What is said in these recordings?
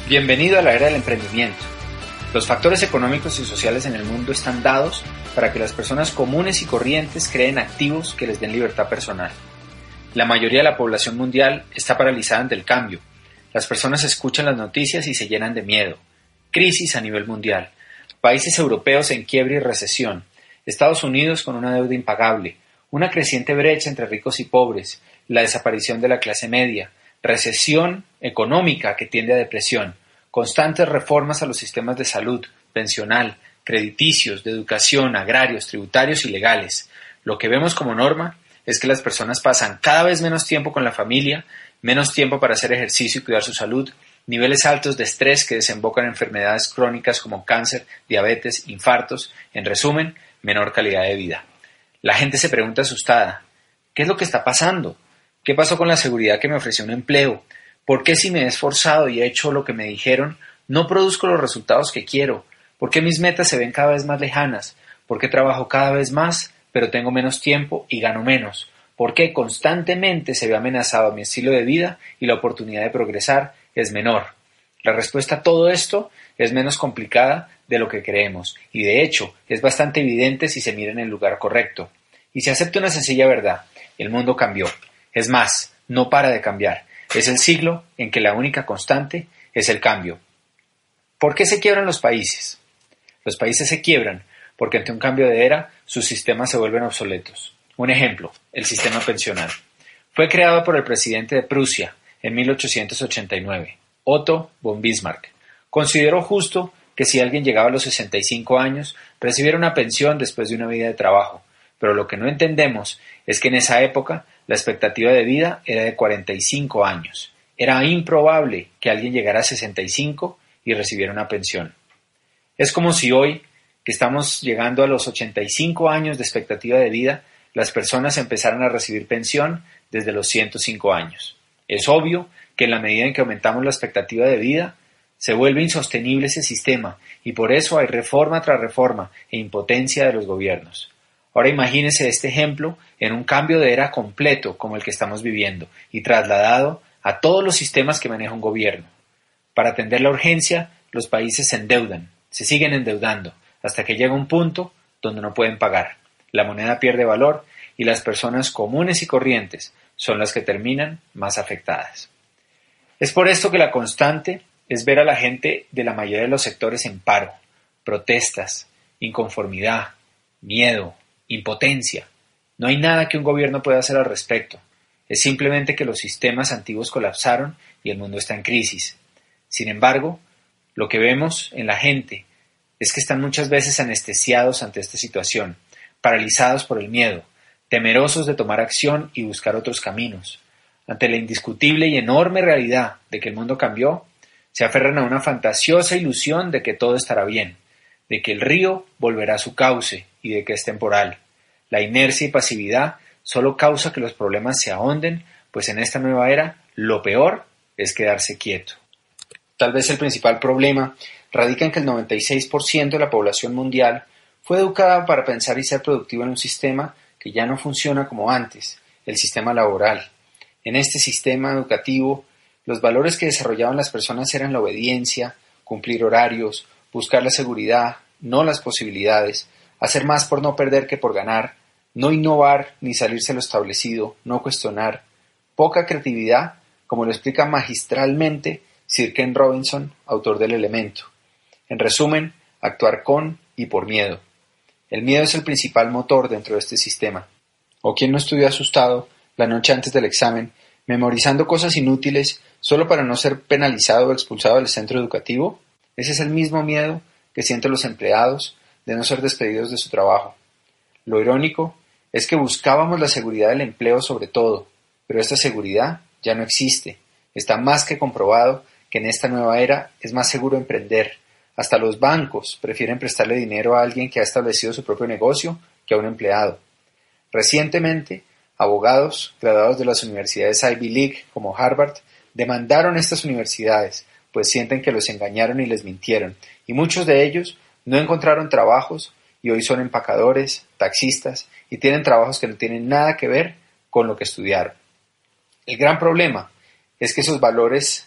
Bienvenido a la era del emprendimiento. Los factores económicos y sociales en el mundo están dados para que las personas comunes y corrientes creen activos que les den libertad personal. La mayoría de la población mundial está paralizada ante el cambio. Las personas escuchan las noticias y se llenan de miedo. Crisis a nivel mundial. Países europeos en quiebra y recesión. Estados Unidos con una deuda impagable. Una creciente brecha entre ricos y pobres. La desaparición de la clase media. Recesión económica que tiende a depresión. Constantes reformas a los sistemas de salud, pensional, crediticios, de educación, agrarios, tributarios y legales. Lo que vemos como norma es que las personas pasan cada vez menos tiempo con la familia, menos tiempo para hacer ejercicio y cuidar su salud, niveles altos de estrés que desembocan en enfermedades crónicas como cáncer, diabetes, infartos, en resumen, menor calidad de vida. La gente se pregunta asustada, ¿qué es lo que está pasando? ¿Qué pasó con la seguridad que me ofreció un empleo? ¿Por qué si me he esforzado y he hecho lo que me dijeron, no produzco los resultados que quiero? ¿Por qué mis metas se ven cada vez más lejanas? ¿Por qué trabajo cada vez más, pero tengo menos tiempo y gano menos? ¿Por qué constantemente se ve amenazado mi estilo de vida y la oportunidad de progresar es menor? La respuesta a todo esto es menos complicada de lo que creemos y de hecho es bastante evidente si se mira en el lugar correcto. Y se acepta una sencilla verdad, el mundo cambió. Es más, no para de cambiar. Es el siglo en que la única constante es el cambio. ¿Por qué se quiebran los países? Los países se quiebran porque ante un cambio de era sus sistemas se vuelven obsoletos. Un ejemplo, el sistema pensional. Fue creado por el presidente de Prusia en 1889, Otto von Bismarck. Consideró justo que si alguien llegaba a los 65 años recibiera una pensión después de una vida de trabajo, pero lo que no entendemos es que en esa época la expectativa de vida era de 45 años. Era improbable que alguien llegara a 65 y recibiera una pensión. Es como si hoy, que estamos llegando a los 85 años de expectativa de vida, las personas empezaran a recibir pensión desde los 105 años. Es obvio que en la medida en que aumentamos la expectativa de vida, se vuelve insostenible ese sistema y por eso hay reforma tras reforma e impotencia de los gobiernos. Ahora imagínese este ejemplo en un cambio de era completo como el que estamos viviendo y trasladado a todos los sistemas que maneja un gobierno. Para atender la urgencia, los países se endeudan, se siguen endeudando, hasta que llega un punto donde no pueden pagar. La moneda pierde valor y las personas comunes y corrientes son las que terminan más afectadas. Es por esto que la constante es ver a la gente de la mayoría de los sectores en paro, protestas, inconformidad, miedo, impotencia. No hay nada que un gobierno pueda hacer al respecto. Es simplemente que los sistemas antiguos colapsaron y el mundo está en crisis. Sin embargo, lo que vemos en la gente es que están muchas veces anestesiados ante esta situación, paralizados por el miedo, temerosos de tomar acción y buscar otros caminos. Ante la indiscutible y enorme realidad de que el mundo cambió, se aferran a una fantasiosa ilusión de que todo estará bien, de que el río volverá a su cauce y de que es temporal. La inercia y pasividad solo causa que los problemas se ahonden, pues en esta nueva era lo peor es quedarse quieto. Tal vez el principal problema radica en que el 96% de la población mundial fue educada para pensar y ser productiva en un sistema que ya no funciona como antes, el sistema laboral. En este sistema educativo, los valores que desarrollaban las personas eran la obediencia, cumplir horarios, buscar la seguridad, no las posibilidades, hacer más por no perder que por ganar, no innovar ni salirse de lo establecido, no cuestionar, poca creatividad, como lo explica magistralmente Sir Ken Robinson, autor del Elemento. En resumen, actuar con y por miedo. El miedo es el principal motor dentro de este sistema. ¿O quién no estudió asustado la noche antes del examen, memorizando cosas inútiles solo para no ser penalizado o expulsado del centro educativo? Ese es el mismo miedo que sienten los empleados de no ser despedidos de su trabajo. Lo irónico es que buscábamos la seguridad del empleo sobre todo, pero esta seguridad ya no existe. Está más que comprobado que en esta nueva era es más seguro emprender. Hasta los bancos prefieren prestarle dinero a alguien que ha establecido su propio negocio que a un empleado. Recientemente, abogados graduados de las universidades Ivy League como Harvard demandaron estas universidades, pues sienten que los engañaron y les mintieron, y muchos de ellos no encontraron trabajos y hoy son empacadores, taxistas y tienen trabajos que no tienen nada que ver con lo que estudiaron. El gran problema es que esos valores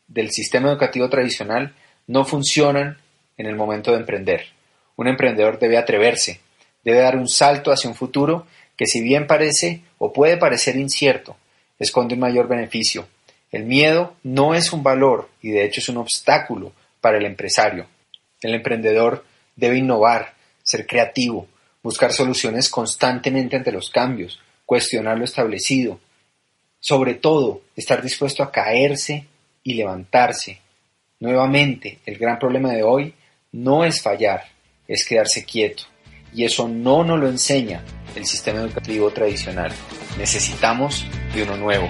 del sistema educativo tradicional no funcionan en el momento de emprender. Un emprendedor debe atreverse, debe dar un salto hacia un futuro que, si bien parece o puede parecer incierto, esconde un mayor beneficio. El miedo no es un valor y de hecho es un obstáculo para el empresario. El emprendedor debe innovar, ser creativo, buscar soluciones constantemente ante los cambios, cuestionar lo establecido. Sobre todo, estar dispuesto a caerse y levantarse. Nuevamente, el gran problema de hoy no es fallar, es quedarse quieto. Y eso no nos lo enseña el sistema educativo tradicional. Necesitamos de uno nuevo.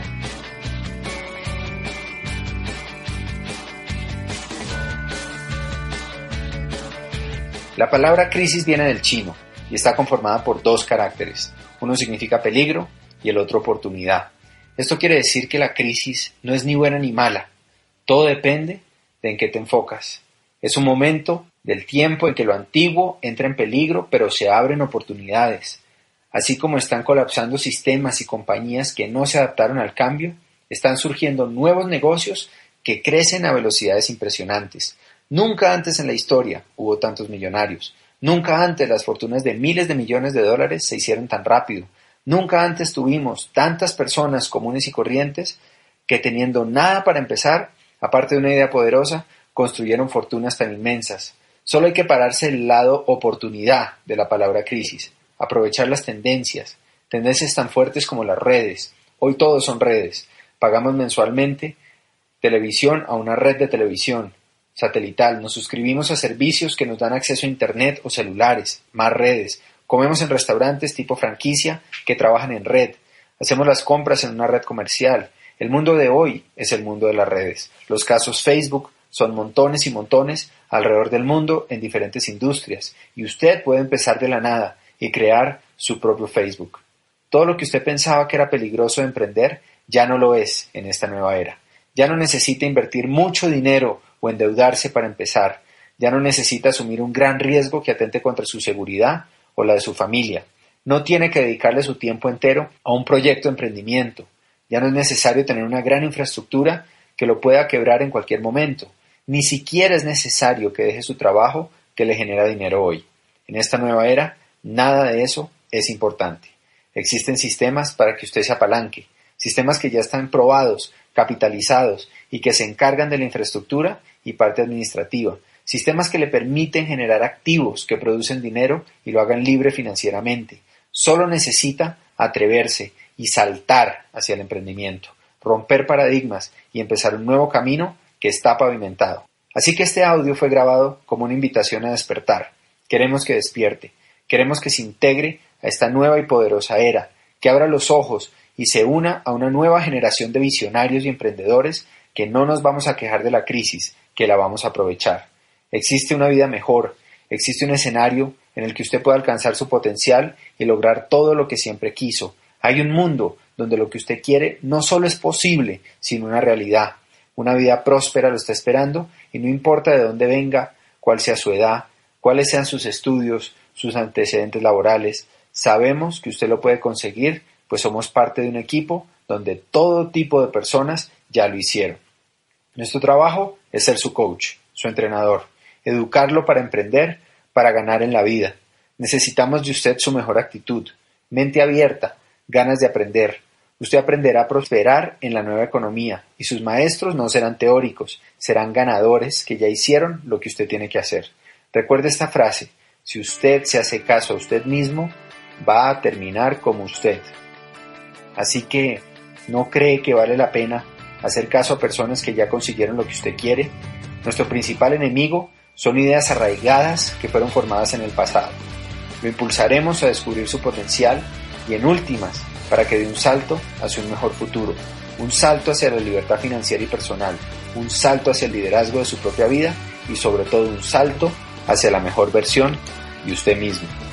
La palabra crisis viene del chino y está conformada por dos caracteres. Uno significa peligro y el otro oportunidad. Esto quiere decir que la crisis no es ni buena ni mala. Todo depende de en qué te enfocas. Es un momento del tiempo en que lo antiguo entra en peligro, pero se abren oportunidades. Así como están colapsando sistemas y compañías que no se adaptaron al cambio, están surgiendo nuevos negocios que crecen a velocidades impresionantes. Nunca antes en la historia hubo tantos millonarios. Nunca antes las fortunas de miles de millones de dólares se hicieron tan rápido. Nunca antes tuvimos tantas personas comunes y corrientes que, teniendo nada para empezar, aparte de una idea poderosa, construyeron fortunas tan inmensas. Solo hay que pararse del lado oportunidad de la palabra crisis, aprovechar las tendencias tan fuertes como las redes. Hoy todos son redes. Pagamos mensualmente televisión a una red de televisión satelital, nos suscribimos a servicios que nos dan acceso a internet o celulares, más redes, comemos en restaurantes tipo franquicia que trabajan en red, hacemos las compras en una red comercial. El mundo de hoy es el mundo de las redes. Los casos Facebook son montones y montones alrededor del mundo en diferentes industrias, y usted puede empezar de la nada y crear su propio Facebook. Todo lo que usted pensaba que era peligroso de emprender ya no lo es en esta nueva era. Ya no necesita invertir mucho dinero o endeudarse para empezar. Ya no necesita asumir un gran riesgo que atente contra su seguridad o la de su familia. No tiene que dedicarle su tiempo entero a un proyecto de emprendimiento. Ya no es necesario tener una gran infraestructura que lo pueda quebrar en cualquier momento. Ni siquiera es necesario que deje su trabajo que le genera dinero hoy. En esta nueva era, nada de eso es importante. Existen sistemas para que usted se apalanque, sistemas que ya están probados, capitalizados y que se encargan de la infraestructura y parte administrativa, sistemas que le permiten generar activos que producen dinero y lo hagan libre financieramente. Solo necesita atreverse y saltar hacia el emprendimiento, romper paradigmas y empezar un nuevo camino que está pavimentado. Así que este audio fue grabado como una invitación a despertar. Queremos que despierte, queremos que se integre a esta nueva y poderosa era, que abra los ojos y se una a una nueva generación de visionarios y emprendedores que no nos vamos a quejar de la crisis, que la vamos a aprovechar. Existe una vida mejor, existe un escenario en el que usted pueda alcanzar su potencial y lograr todo lo que siempre quiso. Hay un mundo donde lo que usted quiere no solo es posible, sino una realidad. Una vida próspera lo está esperando y no importa de dónde venga, cuál sea su edad, cuáles sean sus estudios, sus antecedentes laborales. Sabemos que usted lo puede conseguir, pues somos parte de un equipo donde todo tipo de personas ya lo hicieron. Nuestro trabajo es ser su coach, su entrenador, educarlo para emprender, para ganar en la vida. Necesitamos de usted su mejor actitud, mente abierta, ganas de aprender. Usted aprenderá a prosperar en la nueva economía y sus maestros no serán teóricos, serán ganadores que ya hicieron lo que usted tiene que hacer. Recuerde esta frase: si usted se hace caso a usted mismo, va a terminar como usted. Así que, ¿no cree que vale la pena hacer caso a personas que ya consiguieron lo que usted quiere? Nuestro principal enemigo son ideas arraigadas que fueron formadas en el pasado. Lo impulsaremos a descubrir su potencial y, en últimas, para que dé un salto hacia un mejor futuro, un salto hacia la libertad financiera y personal, un salto hacia el liderazgo de su propia vida y, sobre todo, un salto hacia la mejor versión de usted mismo.